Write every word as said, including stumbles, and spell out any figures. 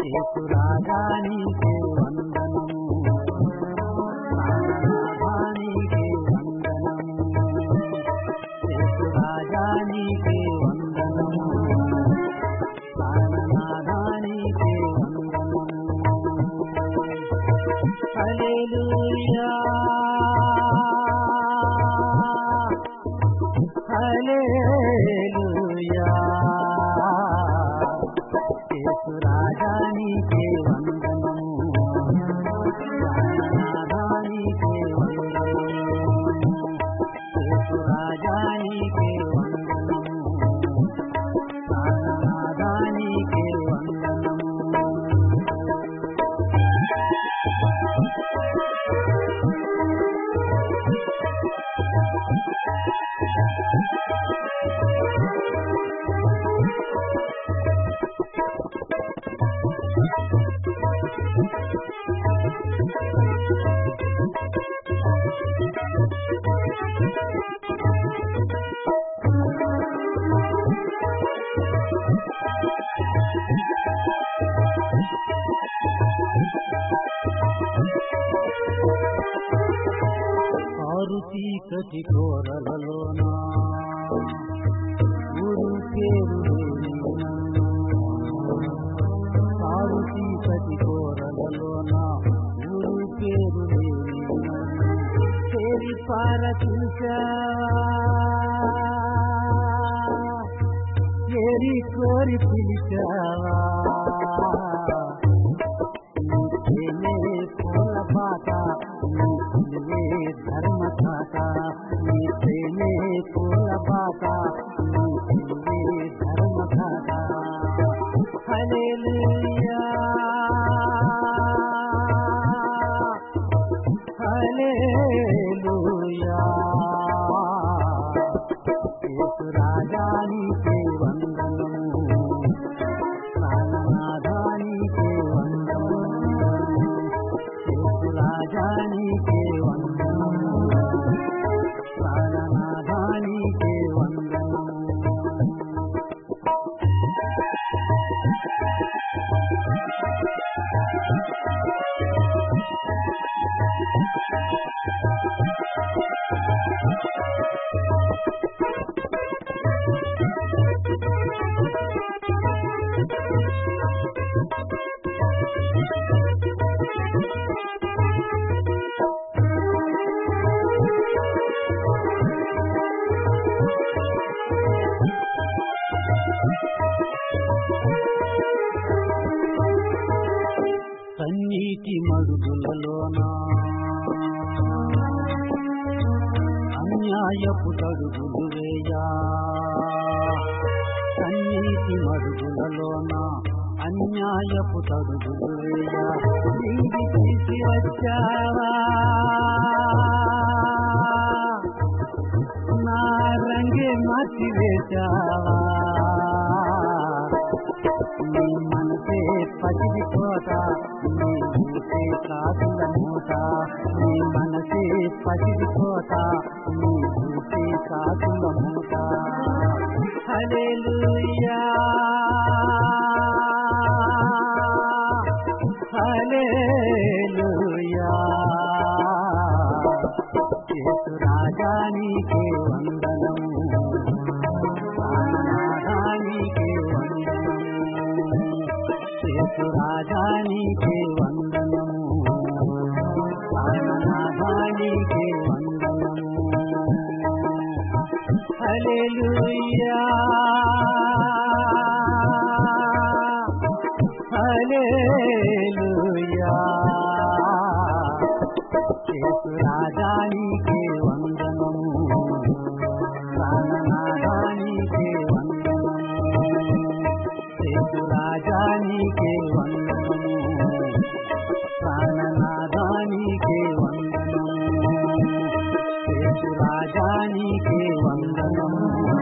యేసురాజానికే వందనము ప్రాణనాథానికే వందనము యేసురాజానికే వందనము ప్రాణనాథానికే వందనము హల్లెలూయా హల్లెలూయా యేసురాజానికే వందనము ప్రాణనాథానికే వందనము యేసురాజానికే వందనము ప్రాణనాథానికే వందనము ఆరు చీకటి కోరలలోన ఊరు పేరు ఆరు చీకటి కోరలలోన ఊరు పేరు పేరి పార చూసావా ఏరి కోరి పిలిచావా పూల పాట నీవే ధర్మ పాట నీ ప్రేమే పూల పాట నీవే ధర్మ పాట హల్లెలూయా హల్లెలూయా యేసురాజానికే వందనము ప్రాణనాథానికే వందనము యేసురాజానికే వందనము ప్రాణనాథానికే వందనము కన్నీటి మడుగులలోన అన్యాయపు తడుగులు వేయా కన్నీటి మడుగులలోన అన్యాయపు తడుగులు వేయా నీది తీసి వచ్చావా నా రంగే మార్చి వేశావా నీ మనసే పసిడి కోట నీ ఊసే కాకుల మూట నీ మనసే పసిడి కోట నీ ఊసే కాకుల మూట హల్లెలూయా హల్లెలూయా యేసురాజానికే వందనము ప్రాణనాథానికే వందనము యేసురాజానికే వందనము ప్రాణనాథానికే వందనము హల్లెలూయా హల్లెలూయా యేసురాజానికే వందనము ప్రాణనాథానికే వందనము యేసురాజానికే వందనము ప్రాణనాథానికే వందనము యేసురాజానికే వందనము